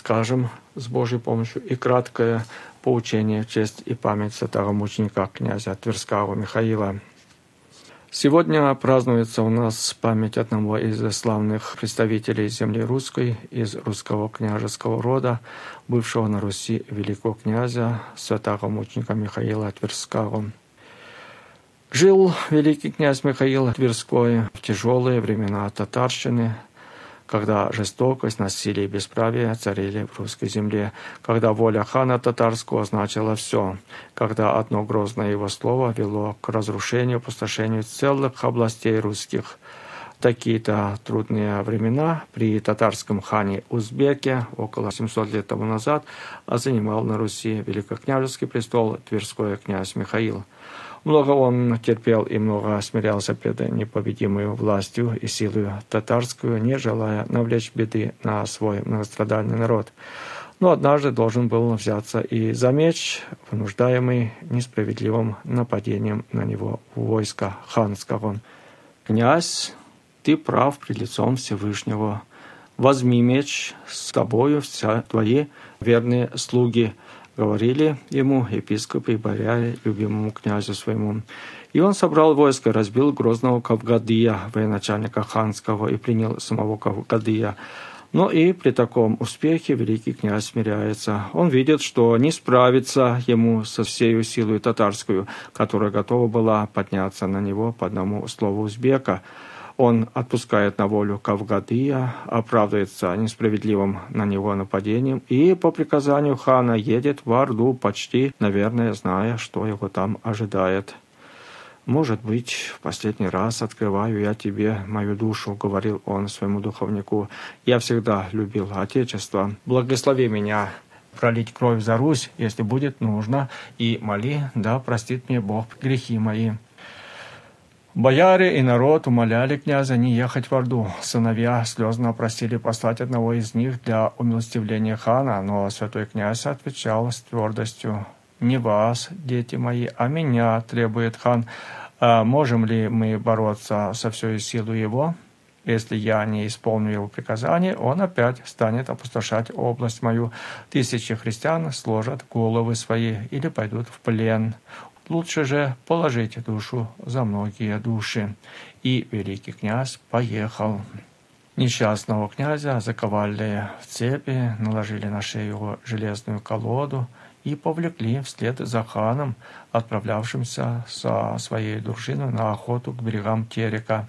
расскажем с Божьей помощью и краткое поучение в честь и память святого мученика князя Тверского Михаила. Сегодня празднуется у нас память одного из славных представителей земли русской, из русского княжеского рода, бывшего на Руси великого князя, святого мученика Михаила Тверского. Жил великий князь Михаил Тверской в тяжелые времена татарщины, когда жестокость, насилие и бесправие царили в русской земле, когда воля хана татарского значила все, когда одно грозное его слово вело к разрушению, опустошению целых областей русских. Такие-то трудные времена при татарском хане Узбеке около 700 лет тому назад занимал на Руси великокняжеский престол Тверской князь Михаил. Много он терпел и много смирялся пред непобедимой властью и силой татарскую, не желая навлечь беды на свой многострадальный народ. Но однажды должен был взяться и за меч, вынуждаемый несправедливым нападением на него войска ханского. «Князь, ты прав пред лицом Всевышнего. Возьми меч, с тобою все твои верные слуги», говорили ему епископы и бояре, любимому князю своему. И он собрал войско, разбил грозного Кавгадия, военачальника ханского, и принял самого Кавгадия. Но и при таком успехе великий князь смиряется. Он видит, что не справится ему со всею силой татарскую, которая готова была подняться на него по одному слову узбека. Он отпускает на волю Кавгадия, оправдывается несправедливым на него нападением и по приказанию хана едет в Орду, почти, наверное, зная, что его там ожидает. «Может быть, в последний раз открываю я тебе мою душу», — говорил он своему духовнику. «Я всегда любил Отечество. Благослови меня пролить кровь за Русь, если будет нужно, и моли, да простит мне Бог грехи мои». Бояре и народ умоляли князя не ехать в Орду. Сыновья слезно просили послать одного из них для умилостивления хана, но святой князь отвечал с твердостью: «Не вас, дети мои, а меня требует хан. Можем ли мы бороться со всей силой его? Если я не исполню его приказания, он опять станет опустошать область мою. Тысячи христиан сложат головы свои или пойдут в плен. Лучше же положите душу за многие души». И великий князь поехал. Несчастного князя заковали в цепи, наложили на шею его железную колоду и повлекли вслед за ханом, отправлявшимся со своей дружиной на охоту к берегам Терека.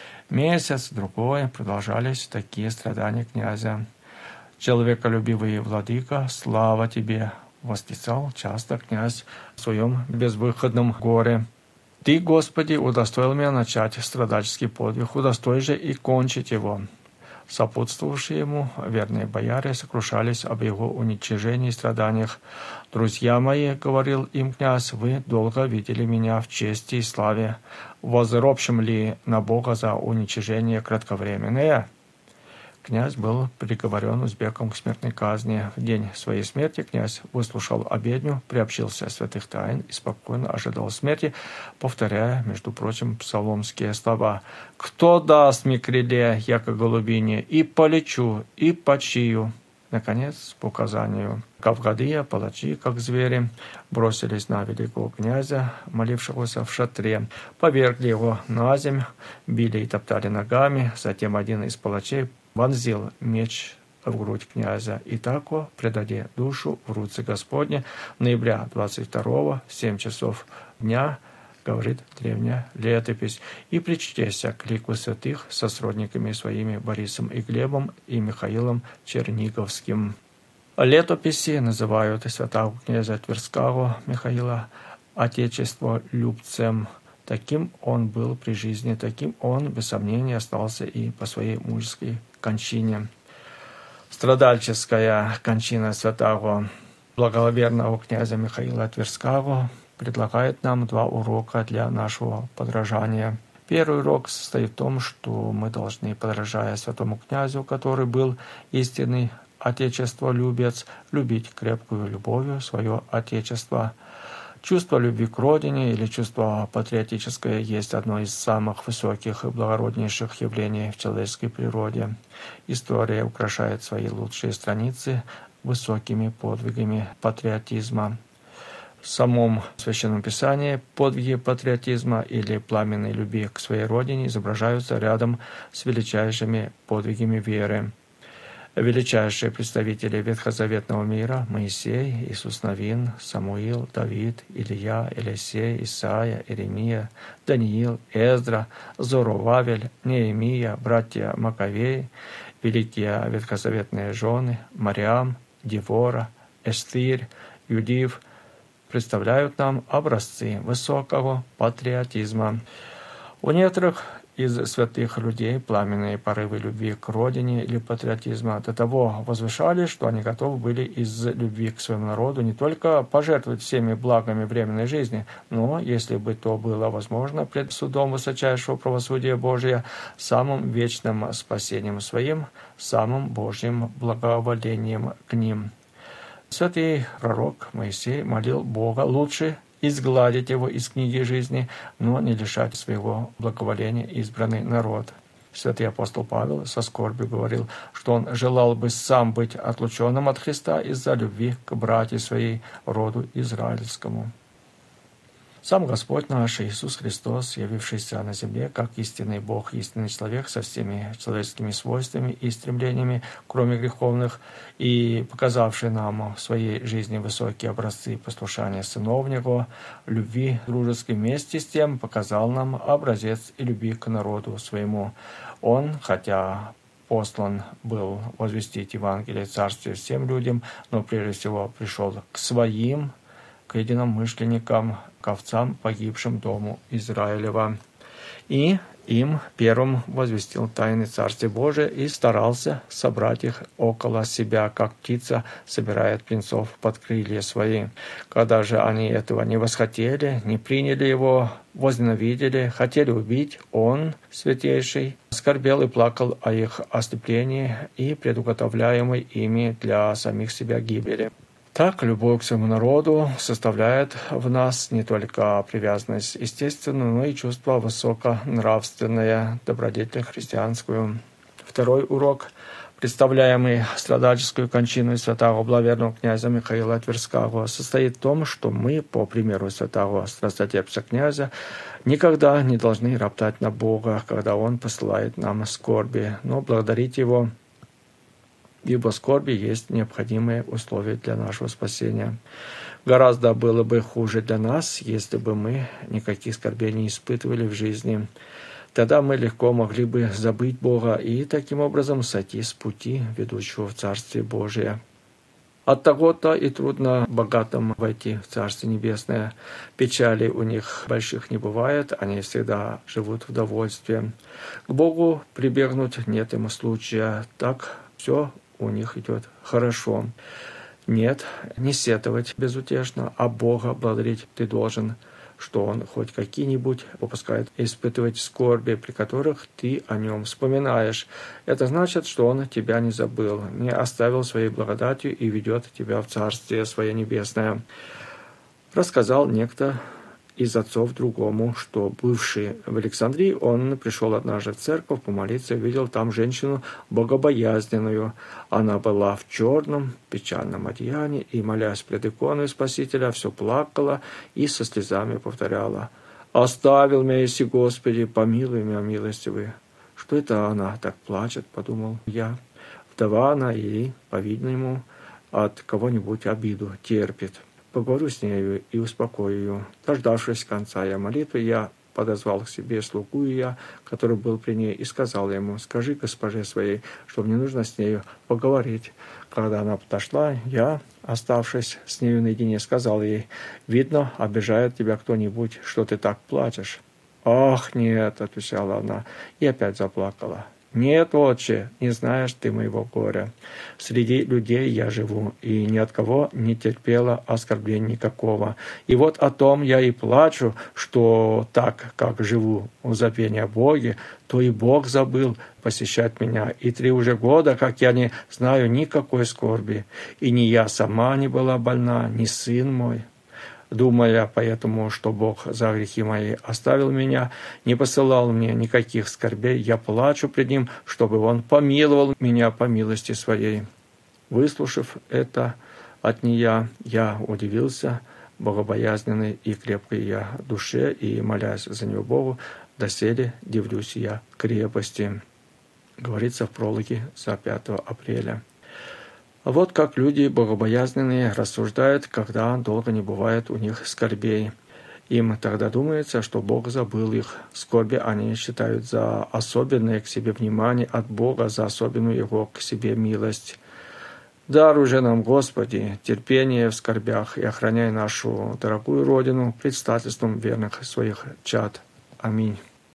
Месяц-другой продолжались такие страдания князя. «Человеколюбивый владыка, слава тебе!» — восклицал часто князь в своем безвыходном горе. «Ты, Господи, удостоил меня начать страдальческий подвиг, удостой же и кончить его». Сопутствовавшие ему верные бояре сокрушались об его уничижении и страданиях. «Друзья мои, — говорил им князь, — вы долго видели меня в чести и славе. Возропщим ли на Бога за уничижение кратковременное?» Князь был приговорен узбеком к смертной казни. В день своей смерти князь выслушал обедню, приобщился святых тайн и спокойно ожидал смерти, повторяя, между прочим, псаломские слова: «Кто даст мне крыле, яко голубине, и полечу, и почию». Наконец, по указанию Кавгадия, палачи, как звери, бросились на великого князя, молившегося в шатре, повергли его на земь, били и топтали ногами. Затем один из палачей вонзил меч в грудь князя. И тако предаде душу в руцы Господне ноября 22-го в 7 часов дня, говорит древняя летопись. И причтеся к лику святых со сродниками своими Борисом и Глебом и Михаилом Черниговским. Летописи называют святого князя Тверского Михаила отечестволюбцем. Таким он был при жизни, таким он, без сомнения, остался и по своей мужеской кончине. Страдальческая кончина святого благоверного князя Михаила Тверского предлагает нам два урока для нашего подражания. Первый урок состоит в том, что мы должны, подражая святому князю, который был истинный отечестволюбец, любить крепкую любовью свое отечество. Чувство любви к родине или чувство патриотическое есть одно из самых высоких и благороднейших явлений в человеческой природе. История украшает свои лучшие страницы высокими подвигами патриотизма. В самом Священном Писании подвиги патриотизма или пламенной любви к своей родине изображаются рядом с величайшими подвигами веры. Величайшие представители ветхозаветного мира – Моисей, Иисус Навин, Самуил, Давид, Илия, Елисей, Исаия, Иеремия, Даниил, Эздра, Зоровавель, Неемия, братья Маковеи, великие ветхозаветные жены Мариам, Девора, Эстир, Юдив – представляют нам образцы высокого патриотизма. У некоторых из святых людей пламенные порывы любви к родине или патриотизма до того возвышались, что они готовы были из любви к своему народу не только пожертвовать всеми благами временной жизни, но, если бы то было возможно, пред судом высочайшего правосудия Божия, самым вечным спасением своим, самым Божьим благоволением к ним. Святый пророк Моисей молил Бога лучше изгладить его из книги жизни, но не лишать своего благоволения избранный народ. Святый апостол Павел со скорбью говорил, что он желал бы сам быть отлученным от Христа из-за любви к братьям своей, роду израильскому. Сам Господь наш Иисус Христос, явившийся на земле как истинный Бог, истинный человек со всеми человеческими свойствами и стремлениями, кроме греховных, и показавший нам в своей жизни высокие образцы послушания сыновнего, любви дружеской, вместе с тем показал нам образец и любви к народу своему. Он, хотя послан был возвестить Евангелие Царствия всем людям, но прежде всего пришел к своим, к единомышленникам, к овцам, погибшим дому Израилева. И им первым возвестил тайны Царствия Божия и старался собрать их около себя, как птица собирает птенцов под крылья свои. Когда же они этого не восхотели, не приняли его, возненавидели, хотели убить, он, святейший, скорбел и плакал о их ослеплении и предуготовляемой ими для самих себя гибели. Так, любовь к своему народу составляет в нас не только привязанность естественную, но и чувство высоконравственное, добродетель христианскую. Второй урок, представляемый страдальческую кончину святого благоверного князя Михаила Тверского, состоит в том, что мы, по примеру святого страстотерпца князя, никогда не должны роптать на Бога, когда Он посылает нам скорби, но благодарить Его, ибо скорби есть необходимые условия для нашего спасения. Гораздо было бы хуже для нас, если бы мы никаких скорбей не испытывали в жизни. Тогда мы легко могли бы забыть Бога и таким образом сойти с пути, ведущего в Царствие Божие. Оттого-то и трудно богатым войти в Царствие Небесное. Печали у них больших не бывает, они всегда живут в довольстве. К Богу прибегнуть нет ему случая, так все у них идет хорошо. Нет, не сетовать безутешно, а Бога благодарить ты должен, что Он хоть какие-нибудь попускает испытывать скорби, при которых ты о Нем вспоминаешь. Это значит, что Он тебя не забыл, не оставил своей благодатью и ведет тебя в Царствие Свое Небесное. Рассказал некто из отцов другому, что, бывший в Александрии, он пришел однажды в церковь помолиться и видел там женщину богобоязненную. Она была в черном печальном одеянии и, молясь пред иконой Спасителя, все плакала и со слезами повторяла: «Оставил меня, еси Господи, помилуй меня, милостивый». «Что это она так плачет?» — подумал я. Вдова она и, по-видимому, от кого-нибудь обиду терпит. Поговорю с нею и успокою ее. Дождавшись конца ее молитвы, я подозвал к себе слугу ее, который был при ней, и сказал ему: «Скажи госпоже своей, что мне нужно с нею поговорить». Когда она подошла, я, оставшись с нею наедине, сказал ей: «Видно, обижает тебя кто-нибудь, что ты так плачешь». «Ах, нет», — отвечала она, и опять заплакала. «Нет, отче, не знаешь ты моего горя. Среди людей я живу, и ни от кого не терпела оскорбления никакого. И вот о том я и плачу, что так, как живу в забвении о Боге, то и Бог забыл посещать меня. И 3 уже года, как я не знаю никакой скорби, и ни я сама не была больна, ни сын мой». Думая поэтому, что Бог за грехи мои оставил меня, не посылал мне никаких скорбей, я плачу пред Ним, чтобы Он помиловал меня по милости Своей. Выслушав это от нея, я удивился, богобоязненный и крепкий я в душе, и, молясь за нее Богу, доселе дивлюсь я крепости. Говорится в прологе за 5 апреля. А вот как люди богобоязненные рассуждают, когда долго не бывает у них скорбей. Им тогда думается, что Бог забыл их. Скорби они считают за особенное к себе внимание от Бога, за особенную Его к себе милость. Даруй же нам, Господи, терпение в скорбях и охраняй нашу дорогую Родину предстательством верных своих чад. Аминь.